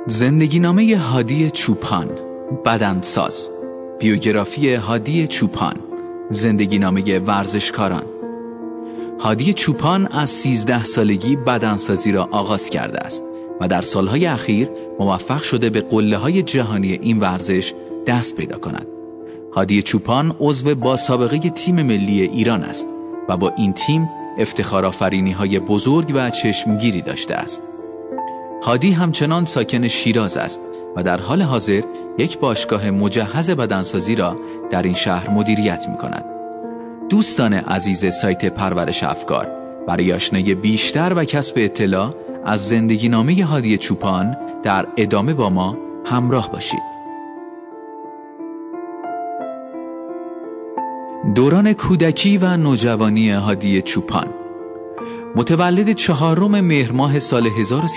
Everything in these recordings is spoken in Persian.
زندگینامه هادی چوپان، بدنساز. بیوگرافی هادی چوپان، زندگینامه ورزشکاران. هادی چوپان از 13 سالگی بدنسازی را آغاز کرده است و در سالهای اخیر موفق شده به قله‌های جهانی این ورزش دست پیدا کند. هادی چوپان عضو با سابقه تیم ملی ایران است و با این تیم افتخارآفرینی‌های بزرگ و چشمگیری داشته است. هادی همچنان ساکن شیراز است و در حال حاضر یک باشگاه مجهز بدنسازی را در این شهر مدیریت می‌کند. دوستان عزیز سایت پرورش افکار، برای آشنایی بیشتر و کسب اطلاع از زندگینامه هادی چوپان در ادامه با ما همراه باشید. دوران کودکی و نوجوانی هادی چوپان. متولد 4 مهر ماه سال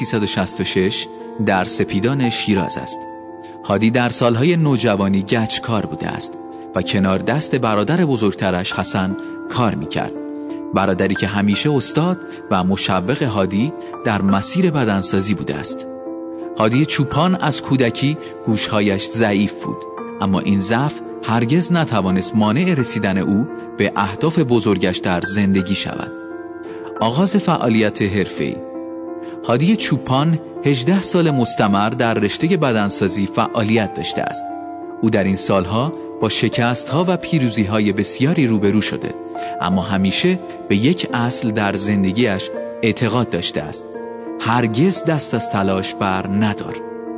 1366 در سپیدان شیراز است. هادی در سالهای نوجوانی گچکار بوده است و کنار دست برادر بزرگترش حسن کار میکرد. برادری که همیشه استاد و مشوق هادی در مسیر بدنسازی بوده است. هادی چوپان از کودکی گوشهایش ضعیف بود، اما این ضعف هرگز نتوانست مانع رسیدن او به اهداف بزرگش در زندگی شود. آغاز فعالیت حرفه‌ای. هادی چوپان 18 سال مستمر در رشته بدنسازی فعالیت داشته است. او در این سالها با شکست‌ها و پیروزی‌های بسیاری روبرو شده، اما همیشه به یک اصل در زندگیش اعتقاد داشته است: هرگز دست از تلاش بر ندار.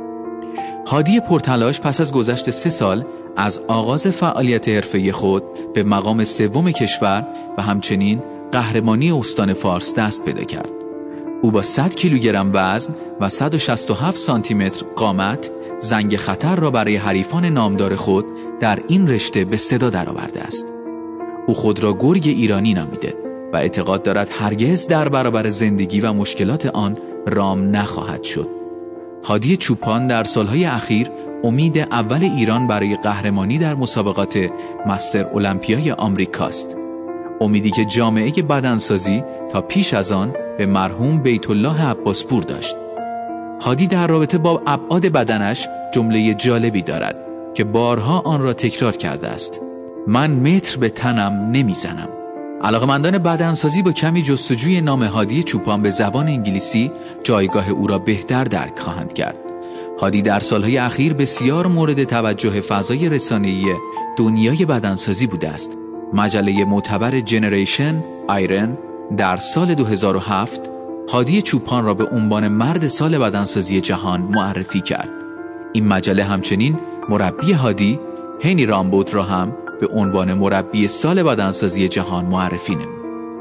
هادی پرتلاش پس از گذشت 3 سال از آغاز فعالیت حرفه‌ای خود به مقام 3 کشور و همچنین قهرمانی استان فارس دست پیدا کرد. او با 100 کیلوگرم وزن و 167 سانتی متر قامت زنگ خطر را برای حریفان نامدار خود در این رشته به صدا درآورده است. او خود را گرگ ایرانی نامیده و اعتقاد دارد هرگز در برابر زندگی و مشکلات آن رام نخواهد شد. هادی چوپان در سالهای اخیر امید اول ایران برای قهرمانی در مسابقات مستر المپیای آمریکاست. امیدی که جامعه بدنسازی تا پیش از آن به مرحوم بیت الله عباسپور داشت. هادی در رابطه با ابعاد بدنش جمله جالبی دارد که بارها آن را تکرار کرده است: من متر به تنم نمیزنم. علاقه‌مندان بدنسازی با کمی جستجوی نام هادی چوپان به زبان انگلیسی جایگاه او را بهتر درک خواهند کرد. هادی در سالهای اخیر بسیار مورد توجه فضای رسانه‌ای دنیای بدنسازی بوده است. مجله معتبر جنریشن آیرن در سال 2007 هادی چوپان را به عنوان مرد سال بدنسازی جهان معرفی کرد. این مجله همچنین مربی هادی هنی رامبود را هم به عنوان مربی سال بدنسازی جهان معرفی نمود.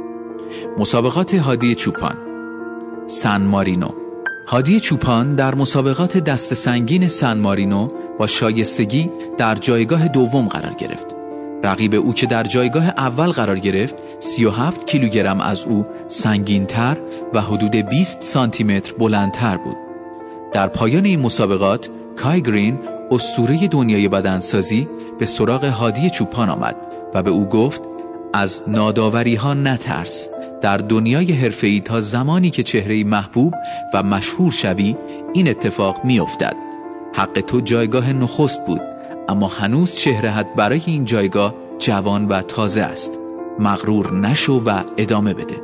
مسابقات هادی چوپان. سن مارینو. هادی چوپان در مسابقات دست سنگین سن مارینو با شایستگی در جایگاه دوم قرار گرفت. رقیب او که در جایگاه اول قرار گرفت 37 کیلوگرم از او سنگین‌تر و حدود 20 سانتی متر بلندتر بود. در پایان این مسابقات کای گرین، اسطوره دنیای بدنسازی، به سراغ هادی چوپان آمد و به او گفت: از ناداوری‌ها نترس. در دنیای حرفه‌ای تا زمانی که چهره‌ای محبوب و مشهور شوی این اتفاق می‌افتد. حق تو جایگاه نخست بود، اما هنوز چهره‌ات برای این جایگاه جوان و تازه است. مغرور نشو و ادامه بده.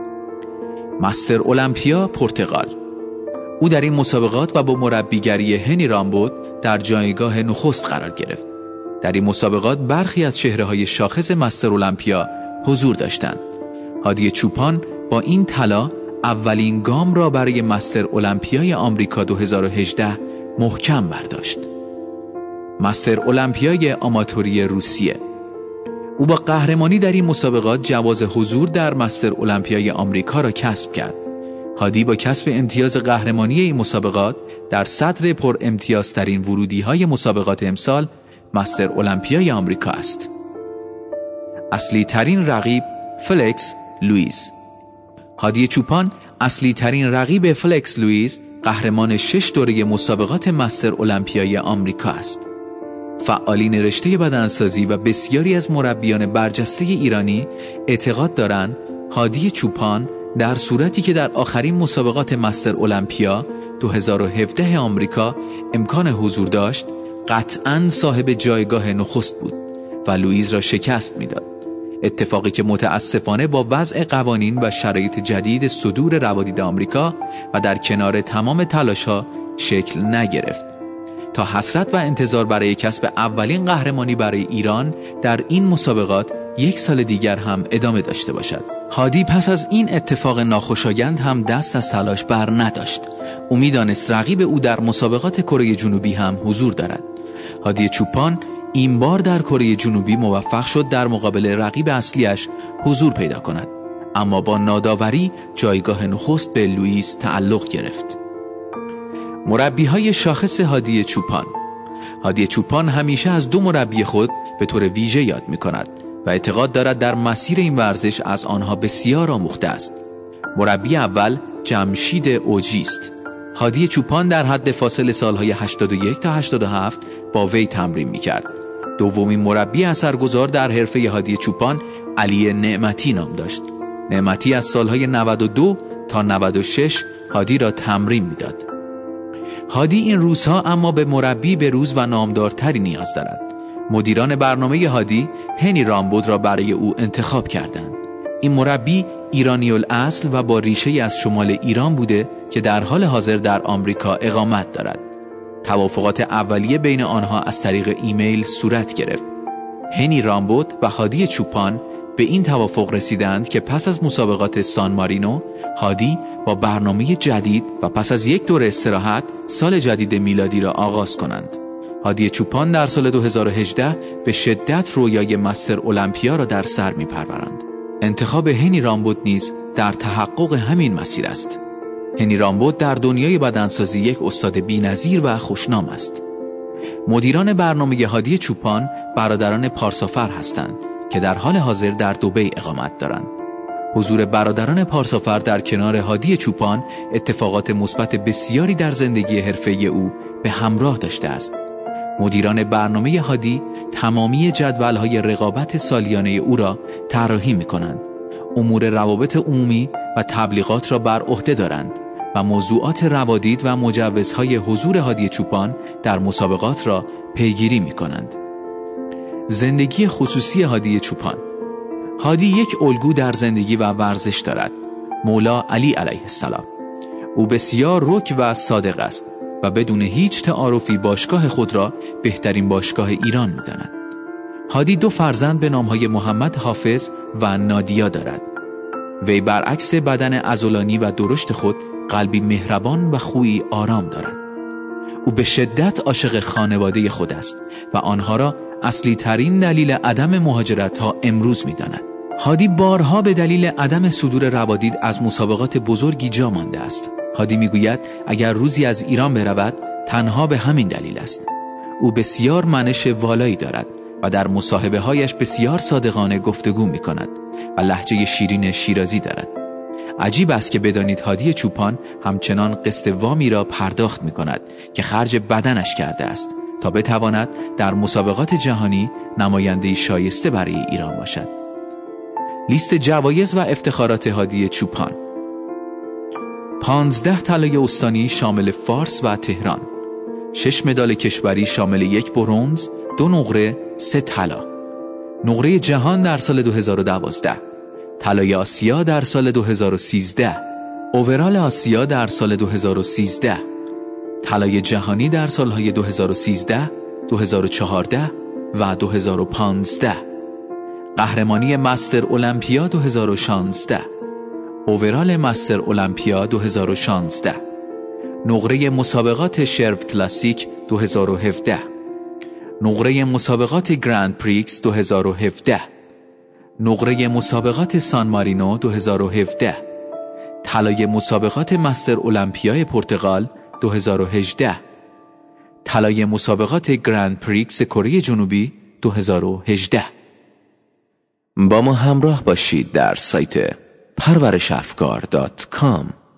مستر المپیا پرتغال. او در این مسابقات و با مربیگری هنی رامبود در جایگاه نخست قرار گرفت. در این مسابقات برخی از چهره‌های شاخص مستر المپیا حضور داشتند. هادی چوپان با این طلا اولین گام را برای مستر المپیای آمریکا 2018 محکم برداشت. مستر المپیای آماتوری روسیه. او با قهرمانی در این مسابقات جواز حضور در مستر المپیای آمریکا را کسب کرد. هادی با کسب امتیاز قهرمانی این مسابقات در صدر پر امتیازترین ورودی‌های مسابقات امسال مستر المپیای آمریکا است. اصلی ترین رقیب فلکس لوئیس. هادی چوپان اصلی ترین رقیب فلکس لوئیس، قهرمان 6 دوره مسابقات مستر المپیای آمریکا است. فعالین رشته بدنسازی و بسیاری از مربیان برجسته ایرانی اعتقاد دارند هادی چوپان در صورتی که در آخرین مسابقات مستر المپیا 2017 آمریکا امکان حضور داشت، قطعاً صاحب جایگاه نخست بود و لوئیس را شکست میداد. اتفاقی که متاسفانه با وضع قوانین و شرایط جدید صدور روادید آمریکا و در کنار تمام تلاش‌ها شکل نگرفت تا حسرت و انتظار برای کسب اولین قهرمانی برای ایران در این مسابقات 1 سال دیگر هم ادامه داشته باشد. هادی پس از این اتفاق ناخوشایند هم دست از تلاش بر نداشت. او می‌دانست رقیب او در مسابقات کره جنوبی هم حضور دارد. هادی چوپان این بار در کره جنوبی موفق شد در مقابل رقیب اصلیش حضور پیدا کند، اما با ناداوری جایگاه نخست به لوئیس تعلق گرفت. مربی‌های شاخص هادی چوپان. هادی چوپان همیشه از 2 مربی خود به طور ویژه یاد می‌کند و اعتقاد دارد در مسیر این ورزش از آنها بسیار آموخته است. مربی اول جمشید اوجی است. هادی چوپان در حد فاصله سالهای 81 تا 87 با وی تمرین می‌کرد. دومین مربی اثرگذار در حرفه هادی چوپان علی نعمتی نام داشت. نعمتی از سالهای 92 تا 96 هادی را تمرین می‌داد. هادی این روزها اما به مربی بروز و نامدارتری نیاز دارد. مدیران برنامه هادی هنی رامبود را برای او انتخاب کردند. این مربی ایرانی الاصل و با ریشه از شمال ایران بوده که در حال حاضر در آمریکا اقامت دارد. توافقات اولیه بین آنها از طریق ایمیل صورت گرفت. هنی رامبود و هادی چوپان به این توافق رسیدند که پس از مسابقات سان مارینو هادی با برنامه جدید و پس از 1 دوره استراحت سال جدید میلادی را آغاز کنند. هادی چوپان در سال 2018 به شدت رویای مستر المپیا را در سر می‌پرورند. انتخاب هنی رامبود نیز در تحقق همین مسیر است. هنی رامبود در دنیای بدنسازی یک استاد بی‌نظیر و خوشنام است. مدیران برنامه هادی چوپان برادران پارسافر هستند که در حال حاضر در دبی اقامت دارند. حضور برادران پارسافر در کنار هادی چوپان اتفاقات مثبت بسیاری در زندگی حرفه‌ای او به همراه داشته است. مدیران برنامه هادی تمامی جدول‌های رقابت سالیانه او را طراحی می‌کنند. امور روابط عمومی و تبلیغات را بر عهده دارند و موضوعات روادید و مجوزهای حضور هادی چوپان در مسابقات را پیگیری می‌کنند. زندگی خصوصی هادی چوپان. هادی یک الگو در زندگی و ورزش دارد، مولا علی علیه السلام. او بسیار رک و صادق است و بدون هیچ تعارفی باشگاه خود را بهترین باشگاه ایران می‌داند. هادی 2 فرزند به نام‌های محمد حافظ و نادیا دارد. وی برعکس بدن عضلانی و درشت خود قلبی مهربان و خویی آرام دارد. او به شدت عاشق خانواده خود است و آنها را اصلی ترین دلیل عدم مهاجرت تا امروز می‌داند. هادی بارها به دلیل عدم صدور روادید از مسابقات بزرگی جا مانده است. هادی میگوید اگر روزی از ایران برود تنها به همین دلیل است. او بسیار منش والایی دارد و در مصاحبه‌هایش بسیار صادقانه گفتگو می‌کند و لهجه شیرین شیرازی دارد. عجیب است که بدانید هادی چوپان همچنان قسط وامی را پرداخت می‌کند که خرج بدنش کرده است تا بتواند در مسابقات جهانی نماینده‌ای شایسته برای ایران باشد. لیست جوایز و افتخارات هادی چوپان: 15 طلای استانی شامل فارس و تهران، 6 مدال کشوری شامل 1 برنز، 2 نقره، 3 طلا، نقره جهان در سال 2012، طلای آسیا در سال 2013، اوورال آسیا در سال 2013، طلای جهانی در سالهای 2013، 2014 و 2015، قهرمانی مستر المپیا 2016، اوورال مستر المپیا 2016، نقره مسابقات شرو کلاسیک 2017، نقره مسابقات گرند پریکس 2017، نقره مسابقات سان مارینو 2017، طلای مسابقات مستر المپیای پرتغال 2018، طلای مسابقات گرند پریکس کره جنوبی 2018. با ما همراه باشید در سایت parvarishafkar.com.